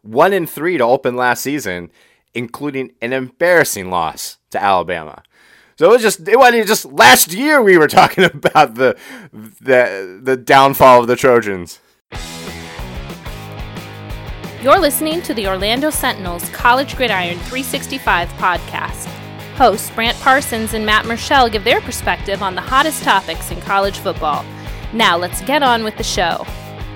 1-3 to open last season, including an embarrassing loss to Alabama. So it wasn't just last year we were talking about the downfall of the Trojans. You're listening to the Orlando Sentinel's College Gridiron 365 podcast. Hosts Brant Parsons and Matt Murschel give their perspective on the hottest topics in college football. Now let's get on with the show.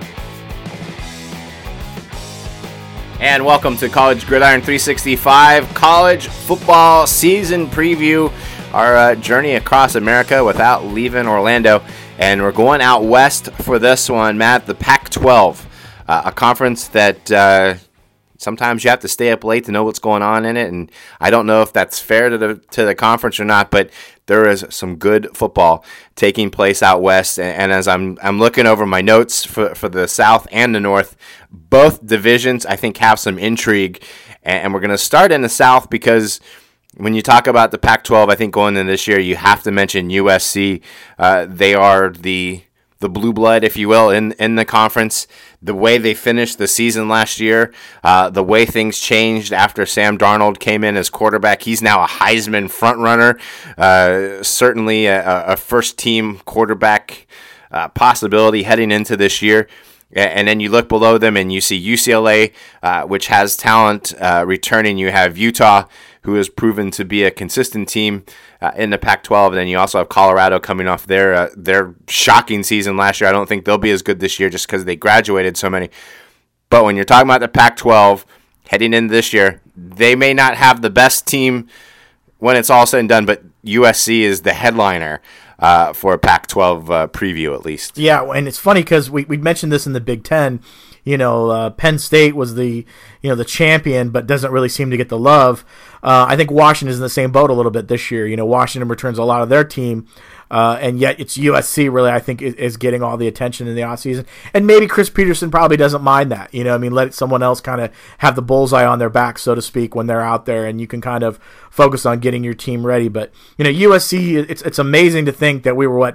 And welcome to College Gridiron 365 college football season preview. Our journey across America without leaving Orlando. And we're going out west for this one, Matt, the Pac-12. A conference that sometimes you have to stay up late to know what's going on in it, and I don't know if that's fair to the conference or not, but there is some good football taking place out west. And as I'm looking over my notes for the South and the North, both divisions I think have some intrigue, and we're going to start in the South because when you talk about the Pac-12, I think going into this year you have to mention USC. They are the blue blood, if you will, in the conference. The way they finished the season last year, the way things changed after Sam Darnold came in as quarterback. He's now a Heisman frontrunner, certainly a first-team quarterback possibility heading into this year. And then you look below them and you see UCLA, which has talent returning. You have Utah, who has proven to be a consistent team in the Pac-12. And then you also have Colorado coming off their shocking season last year. I don't think they'll be as good this year just because they graduated so many. But when you're talking about the Pac-12 heading into this year, they may not have the best team when it's all said and done, but USC is the headliner for a Pac-12 preview at least. Yeah, and it's funny because we mentioned this in the Big Ten. Penn State was the champion, but doesn't really seem to get the love. I think Washington is in the same boat a little bit this year. Washington returns a lot of their team, and yet it's USC really, I think, is getting all the attention in the offseason. And maybe Chris Peterson probably doesn't mind that. Let someone else kind of have the bullseye on their back, so to speak, when they're out there, and you can kind of focus on getting your team ready. But, USC, it's amazing to think that we were,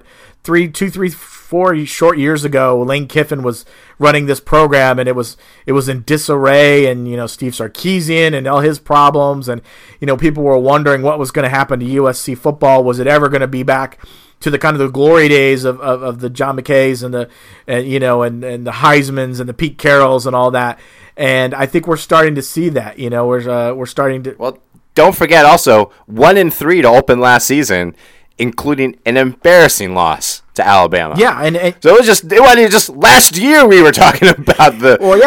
4 short years ago, Lane Kiffin was running this program, and it was in disarray, and Steve Sarkisian and all his problems, and people were wondering what was going to happen to USC football. Was it ever going to be back to the kind of the glory days of the John McKays and the Heismans and the Pete Carrolls and all that? And I think we're starting to see that. We're starting to. Well, don't forget also 1-3 to open last season, including an embarrassing loss to Alabama. Yeah, and so it wasn't just last year we were talking about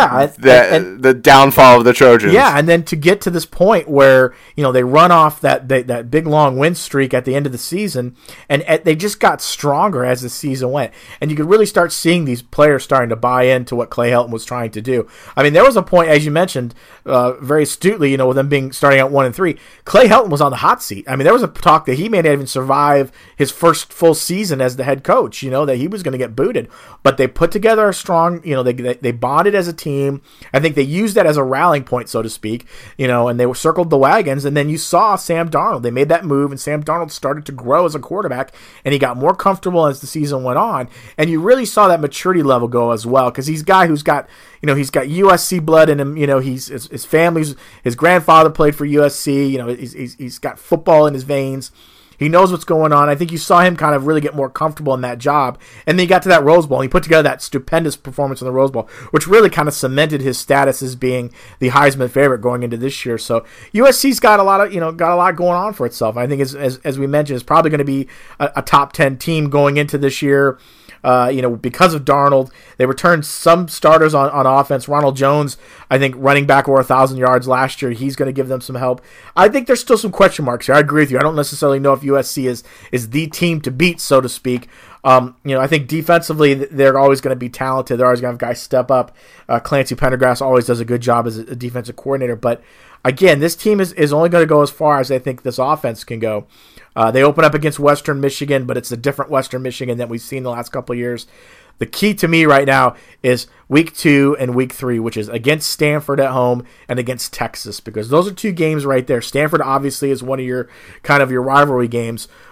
the downfall of the Trojans. Yeah, and then to get to this point where they run off that big long win streak at the end of the season, and they just got stronger as the season went, and you could really start seeing these players starting to buy into what Clay Helton was trying to do. I mean, there was a point, as you mentioned, very astutely, with them starting out 1-3. Clay Helton was on the hot seat. I mean, there was a talk that he may not even survive his first full season as the head coach. That he was going to get booted, but they put together a strong, they bonded as a team. I think they used that as a rallying point, so to speak, and they circled the wagons. And then you saw Sam Darnold. They made that move, and Sam Darnold started to grow as a quarterback, and he got more comfortable as the season went on. And you really saw that maturity level go as well, because he's a guy who's got, he's got USC blood in him. His family's, his grandfather played for USC. He's got football in his veins. He knows what's going on. I think you saw him kind of really get more comfortable in that job. And then he got to that Rose Bowl, and he put together that stupendous performance in the Rose Bowl, which really kind of cemented his status as being the Heisman favorite going into this year. So USC's got a lot going on for itself. I think as we mentioned, it's probably going to be a top 10 team going into this year. Because of Darnold, they returned some starters on offense. Ronald Jones, I think, running back over 1,000 yards last year. He's going to give them some help. I think there's still some question marks here. I agree with you. I don't necessarily know if USC is the team to beat, so to speak. I think defensively they're always going to be talented. They're always going to have guys step up. Clancy Pendergrass always does a good job as a defensive coordinator. But again, this team is only going to go as far as I think this offense can go. They open up against Western Michigan, but it's a different Western Michigan that we've seen the last couple of years. The key to me right now is week 2 and week 3, which is against Stanford at home and against Texas, because those are two games right there. Stanford obviously is one of your rivalry games,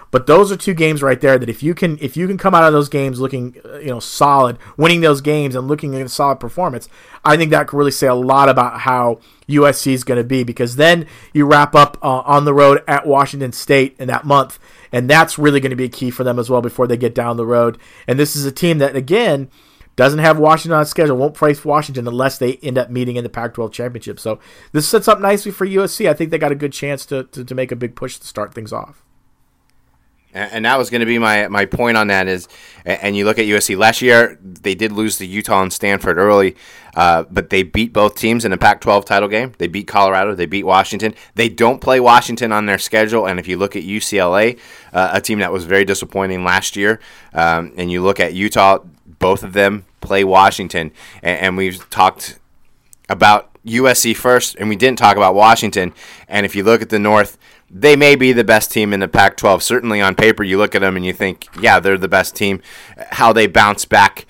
But those are two games right there that if you can come out of those games looking solid, winning those games and looking at a solid performance, I think that could really say a lot about how USC is going to be, because then you wrap up on the road at Washington State in that month, and that's really going to be a key for them as well before they get down the road. And this is a team that, again, doesn't have Washington on schedule, won't face Washington unless they end up meeting in the Pac-12 championship. So this sets up nicely for USC. I think they got a good chance to make a big push to start things off. And that was going to be my point on that is, and you look at USC last year, they did lose to Utah and Stanford early, but they beat both teams in a Pac-12 title game. They beat Colorado. They beat Washington. They don't play Washington on their schedule. And if you look at UCLA, a team that was very disappointing last year, and you look at Utah, both of them play Washington. And we've talked about USC first, and we didn't talk about Washington. And if you look at the North, they may be the best team in the Pac-12. Certainly on paper, you look at them and you think, yeah, they're the best team. How they bounce back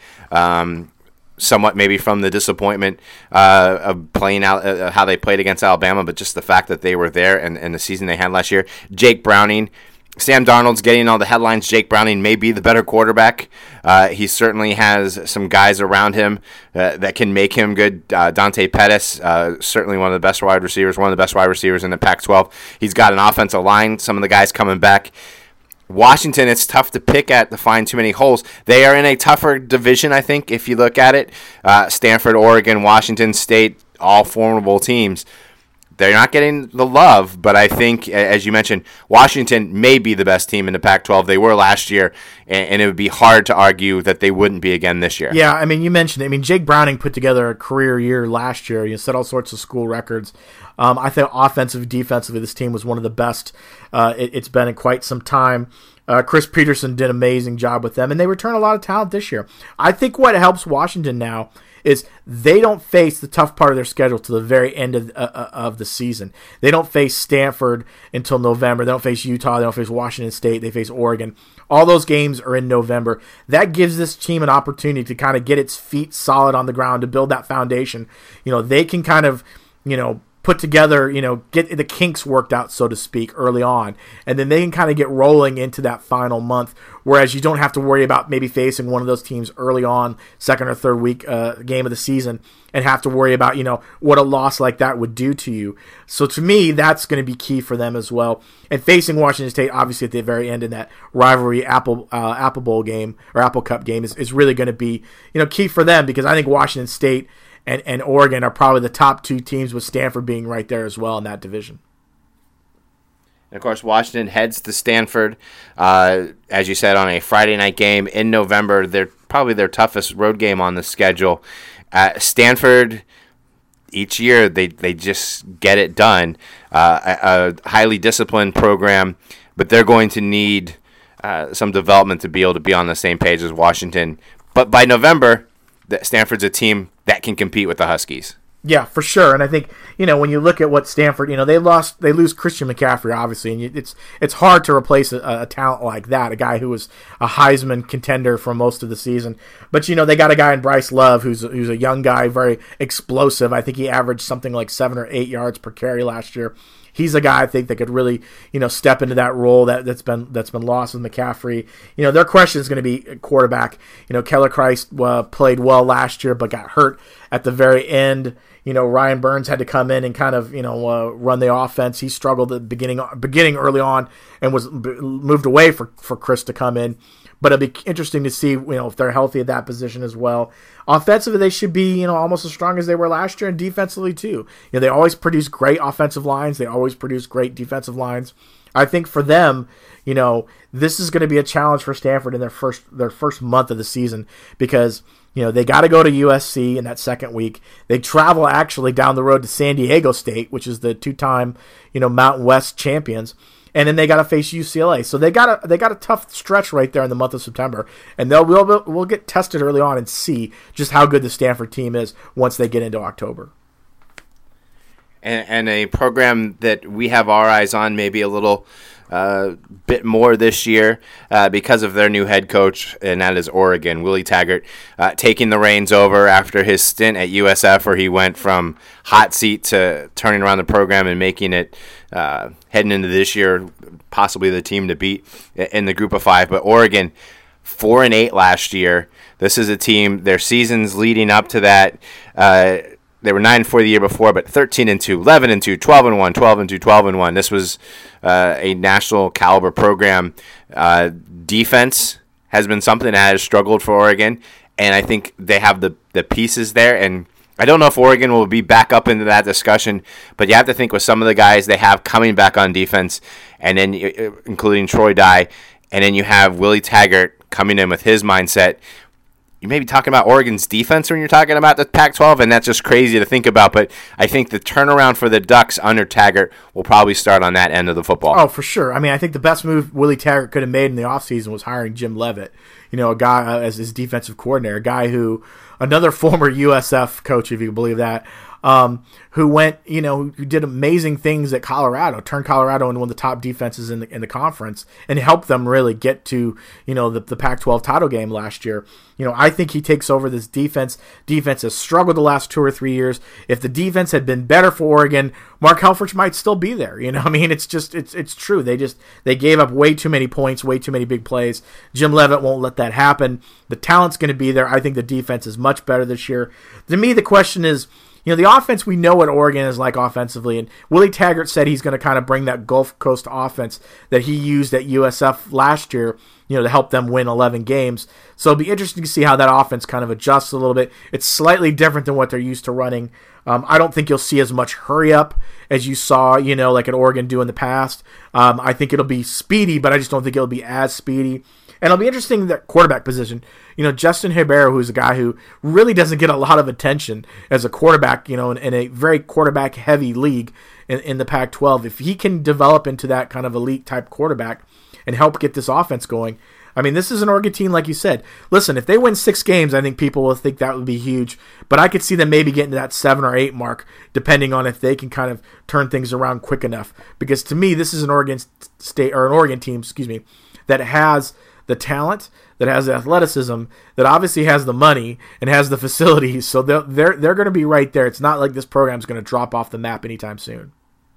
somewhat maybe from the disappointment of playing out, how they played against Alabama, but just the fact that they were there and the season they had last year. Jake Browning, Sam Darnold's getting all the headlines. Jake Browning may be the better quarterback. He certainly has some guys around him that can make him good. Dante Pettis, certainly one of the best wide receivers, one of the best wide receivers in the Pac-12. He's got an offensive line, some of the guys coming back. Washington, it's tough to pick at to find too many holes. They are in a tougher division, I think, if you look at it. Stanford, Oregon, Washington State, all formidable teams. They're not getting the love, but I think, as you mentioned, Washington may be the best team in the Pac-12. They were last year, and it would be hard to argue that they wouldn't be again this year. Yeah, I mean, you mentioned it. I mean, Jake Browning put together a career year last year. He set all sorts of school records. I think offensively, defensively, this team was one of the best it's been in quite some time. Chris Peterson did an amazing job with them, and they return a lot of talent this year. I think what helps Washington now is they don't face the tough part of their schedule to the very end of the season. They don't face Stanford until November. They don't face Utah. They don't face Washington State. They face Oregon. All those games are in November. That gives this team an opportunity to kind of get its feet solid on the ground, to build that foundation. They can kind of, put together, get the kinks worked out, so to speak, early on. And then they can kind of get rolling into that final month, whereas you don't have to worry about maybe facing one of those teams early on, second or third week game of the season, and have to worry about, what a loss like that would do to you. So to me, that's going to be key for them as well. And facing Washington State, obviously at the very end in that rivalry Apple Bowl game or Apple Cup game is really going to be, key for them, because I think Washington State and Oregon are probably the top two teams, with Stanford being right there as well in that division. And of course, Washington heads to Stanford, as you said, on a Friday night game in November. They're probably their toughest road game on the schedule. Stanford, each year, they just get it done. A highly disciplined program, but they're going to need some development to be able to be on the same page as Washington. But by November, Stanford's a team that can compete with the Huskies. Yeah, for sure. And I think, when you look at what Stanford, they lose Christian McCaffrey, obviously, and it's hard to replace a talent like that, a guy who was a Heisman contender for most of the season. But, they got a guy in Bryce Love who's a young guy, very explosive. I think he averaged something like 7 or 8 yards per carry last year. He's a guy I think that could really, step into that role that's been lost with McCaffrey. Their question is going to be quarterback. Keller Christ played well last year, but got hurt at the very end. Ryan Burns had to come in and kind of, run the offense. He struggled at the beginning early on, and was moved away for Chris to come in. But it'll be interesting to see, if they're healthy at that position as well. Offensively, they should be, almost as strong as they were last year, and defensively too. They always produce great offensive lines. They always produce great defensive lines. I think for them, this is going to be a challenge for Stanford in their first month of the season, because they got to go to USC in that second week. They travel actually down the road to San Diego State, which is the two-time Mountain West champions. And then they got to face UCLA, so they got a tough stretch right there in the month of September, and we'll get tested early on and see just how good the Stanford team is once they get into October. and a program that we have our eyes on maybe a little bit more this year because of their new head coach, and that is Oregon. Willie Taggart taking the reins over after his stint at USF, where he went from hot seat to turning around the program and making it heading into this year possibly the team to beat in the Group of Five. But Oregon, 4-8 last year. This is a team, their seasons leading up to that, they were 9-4 the year before, but 13-2, 11-2, 12-1, 12-2, 12-1. This was a national caliber program. Defense has been something that has struggled for Oregon, and I think they have the pieces there. And I don't know if Oregon will be back up into that discussion, but you have to think with some of the guys they have coming back on defense, and then including Troy Dye, and then you have Willie Taggart coming in with his mindset. You may be talking about Oregon's defense when you're talking about the Pac-12, and that's just crazy to think about. But I think the turnaround for the Ducks under Taggart will probably start on that end of the football. Oh, for sure. I mean, I think the best move Willie Taggart could have made in the offseason was hiring Jim Leavitt, a guy as his defensive coordinator, a guy who, another former USF coach, if you can believe that, who went, who did amazing things at Colorado, turned Colorado into one of the top defenses in the conference, and helped them really get to, the Pac-12 title game last year. I think he takes over this defense. Defense has struggled the last 2 or 3 years. If the defense had been better for Oregon, Mark Helfrich might still be there. I mean, it's true. They gave up way too many points, way too many big plays. Jim Leavitt won't let that happen. The talent's going to be there. I think the defense is much better this year. To me, the question is, the offense, we know what Oregon is like offensively, and Willie Taggart said he's going to kind of bring that Gulf Coast offense that he used at USF last year, to help them win 11 games. So it'll be interesting to see how that offense kind of adjusts a little bit. It's slightly different than what they're used to running. I don't think you'll see as much hurry up as you saw, like at Oregon do in the past. I think it'll be speedy, but I just don't think it'll be as speedy. And it'll be interesting that quarterback position. Justin Herbert, who's a guy who really doesn't get a lot of attention as a quarterback, in a very quarterback-heavy league in the Pac-12. If he can develop into that kind of elite-type quarterback and help get this offense going, I mean, this is an Oregon team, like you said. Listen, if they win 6 games, I think people will think that would be huge. But I could see them maybe getting to that 7 or 8 mark, depending on if they can kind of turn things around quick enough. Because to me, this is an Oregon team, that has the talent, that has the athleticism, that obviously has the money and has the facilities. So they're going to be right there. It's not like this program's going to drop off the map anytime soon.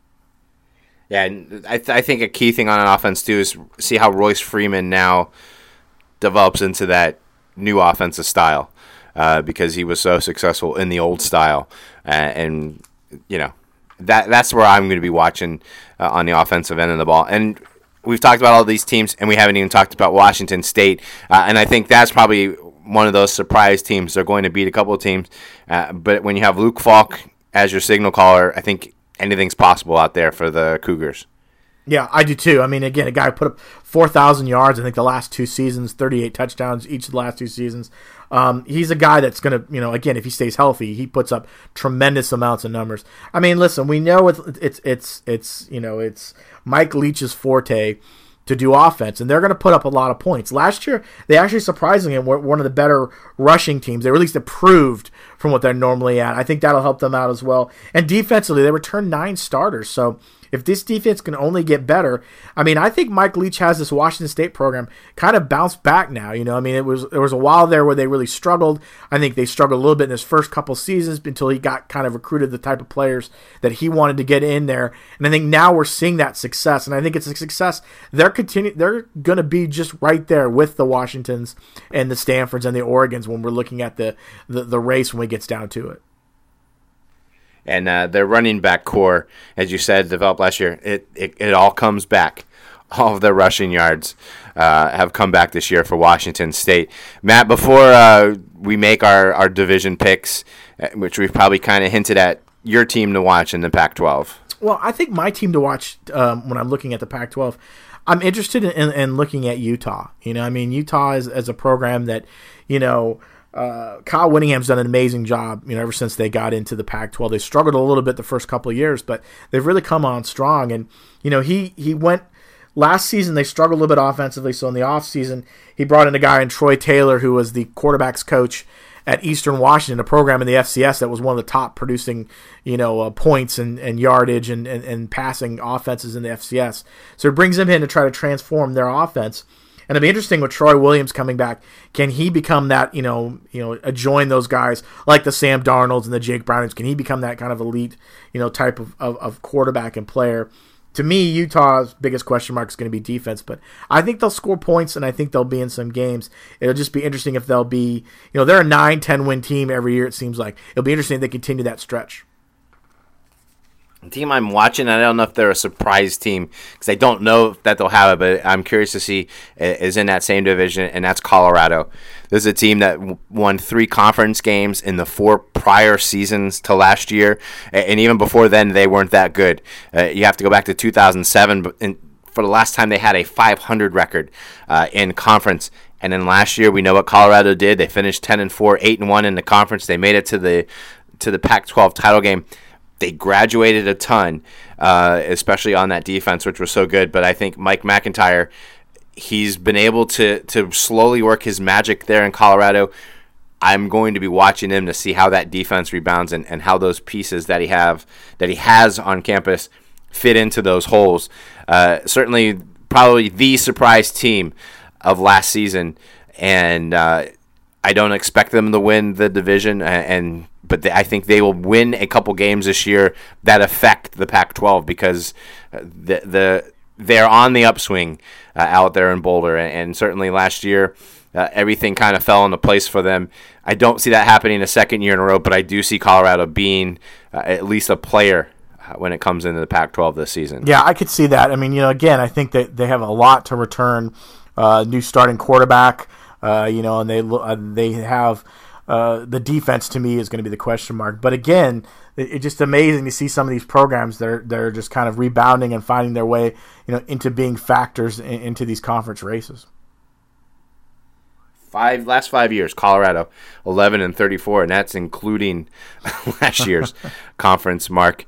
Yeah, and I think a key thing on an offense, too, is see how Royce Freeman now develops into that new offensive style because he was so successful in the old style. And that's where I'm going to be watching on the offensive end of the ball. And we've talked about all these teams, and we haven't even talked about Washington State. And I think that's probably one of those surprise teams. They're going to beat a couple of teams. But when you have Luke Falk as your signal caller, I think anything's possible out there for the Cougars. Yeah, I do too. I mean, again, a guy who put up 4,000 yards, I think the last 2 seasons, 38 touchdowns each of the last 2 seasons. He's a guy that's going to, again, if he stays healthy, he puts up tremendous amounts of numbers. I mean, listen, we know it's Mike Leach's forte to do offense, and they're going to put up a lot of points. Last year, they actually surprisingly were one of the better rushing teams. They were at least improved from what they're normally at. I think that'll help them out as well. And defensively, they returned 9 starters, so if this defense can only get better, I mean, I think Mike Leach has this Washington State program kind of bounced back now. I mean, there was a while there where they really struggled. I think they struggled a little bit in his first couple seasons until he got kind of recruited the type of players that he wanted to get in there. And I think now we're seeing that success, and I think it's a success. They're going to be just right there with the Washingtons and the Stanfords and the Oregons when we're looking at the race when it gets down to it. And their running back core, as you said, developed last year. It all comes back. All of their rushing yards have come back this year for Washington State. Matt, before we make our division picks, which we've probably kind of hinted at, your team to watch in the Pac-12. Well, I think my team to watch when I'm looking at the Pac-12, I'm interested in looking at Utah. I mean, Utah is a program that, Kyle Whittingham's done an amazing job, ever since they got into the Pac-12. They struggled a little bit the first couple of years, but they've really come on strong. And, he went last season, they struggled a little bit offensively. So in the offseason, he brought in a guy in Troy Taylor, who was the quarterback's coach at Eastern Washington, a program in the FCS that was one of the top producing, points and yardage and passing offenses in the FCS. So it brings him in to try to transform their offense. And it'll be interesting with Troy Williams coming back. Can he become that, join those guys like the Sam Darnolds and the Jake Brownings? Can he become that kind of elite, type of quarterback and player? To me, Utah's biggest question mark is going to be defense, but I think they'll score points, and I think they'll be in some games. It'll just be interesting if they'll be, they're a 9-10 win team every year, it seems like. It'll be interesting if they continue that stretch. The team I'm watching, I don't know if they're a surprise team because I don't know that they'll have it, but I'm curious to see is in that same division, and that's Colorado. This is a team that won 3 conference games in the 4 prior seasons to last year, and even before then, they weren't that good. You have to go back to 2007, but for the last time they had a 500 record in conference. And then last year, we know what Colorado did. They finished 10-4, 8-1 in the conference. They made it to the Pac-12 title game. They graduated a ton, especially on that defense, which was so good. But I think Mike McIntyre, he's been able to slowly work his magic there in Colorado. I'm going to be watching him to see how that defense rebounds and how those pieces that he has on campus fit into those holes. Certainly, probably the surprise team of last season, and I don't expect them to win the division, but I think they will win a couple games this year that affect the Pac-12 because they're on the upswing out there in Boulder, and certainly last year everything kind of fell into place for them. I don't see that happening a second year in a row, but I do see Colorado being at least a player when it comes into the Pac-12 this season. Yeah, I could see that. I mean, again, I think that they have a lot to return. New starting quarterback, and they have the defense. To me, is going to be the question mark. But again, it's just amazing to see some of these programs that are just kind of rebounding and finding their way, into being factors into these conference races. Last 5 years, Colorado 11-34, and that's including last year's conference mark.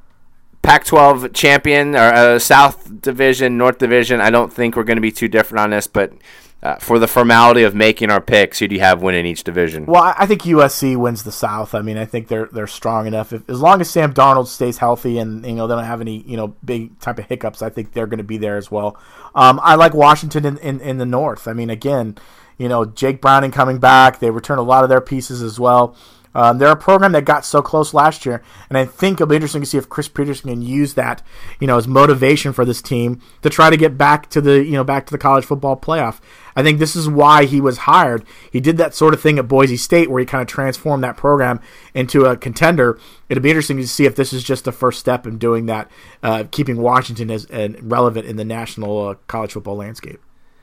Pac-12 champion, or South Division, North Division, I don't think we're going to be too different on this, but for the formality of making our picks, who do you have winning each division? Well, I think USC wins the South. I mean, I think they're strong enough. As long as Sam Darnold stays healthy and they don't have any big type of hiccups, I think they're going to be there as well. I like Washington in the North. I mean, again, Jake Browning coming back, they return a lot of their pieces as well. They're a program that got so close last year, and I think it'll be interesting to see if Chris Peterson can use that, as motivation for this team to try to get back to the college football playoff. I think this is why he was hired. He did that sort of thing at Boise State where he kind of transformed that program into a contender. It'll be interesting to see if this is just the first step in doing that, keeping Washington as relevant in the national college football landscape.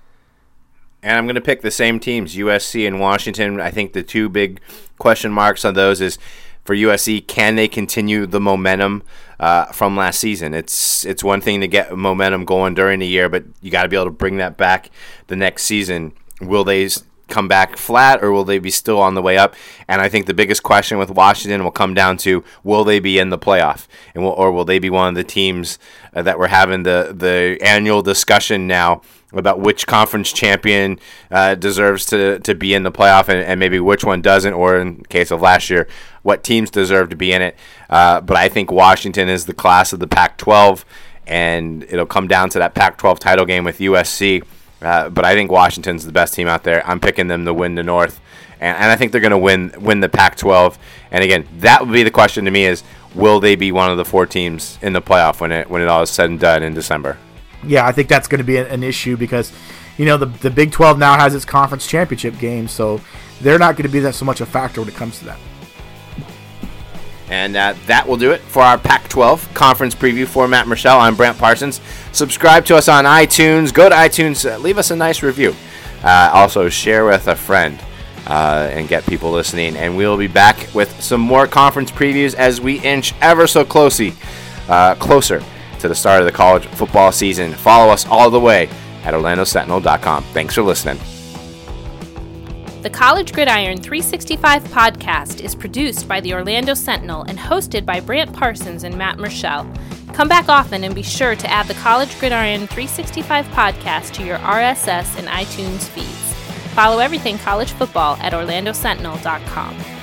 And I'm going to pick the same teams, USC and Washington. I think the two big question marks on those is for USC, can they continue the momentum from last season? It's one thing to get momentum going during the year, but you got to be able to bring that back the next season. Will they come back flat, or will they be still on the way up? And I think the biggest question with Washington will come down to, will they be in the playoff? Or will they be one of the teams that we're having the annual discussion now about which conference champion deserves to be in the playoff and maybe which one doesn't, or in case of last year, what teams deserve to be in it. But I think Washington is the class of the Pac-12, and it'll come down to that Pac-12 title game with USC. But I think Washington's the best team out there. I'm picking them to win the North, and I think they're going to win the Pac-12. And again, that would be the question to me is, will they be one of the 4 teams in the playoff when it all is said and done in December? Yeah, I think that's going to be an issue because, the Big 12 now has its conference championship game, so they're not going to be that so much a factor when it comes to that. And that will do it for our Pac-12 conference preview. For Matt Murschel, I'm Brant Parsons. Subscribe to us on iTunes. Go to iTunes, leave us a nice review. Also, share with a friend and get people listening. And we'll be back with some more conference previews as we inch ever so closer to the start of the college football season. Follow us all the way at OrlandoSentinel.com. Thanks for listening. The College Gridiron 365 podcast is produced by the Orlando Sentinel and hosted by Brant Parsons and Matt Murschel. Come back often and be sure to add the College Gridiron 365 podcast to your RSS and iTunes feeds. Follow everything college football at orlandosentinel.com.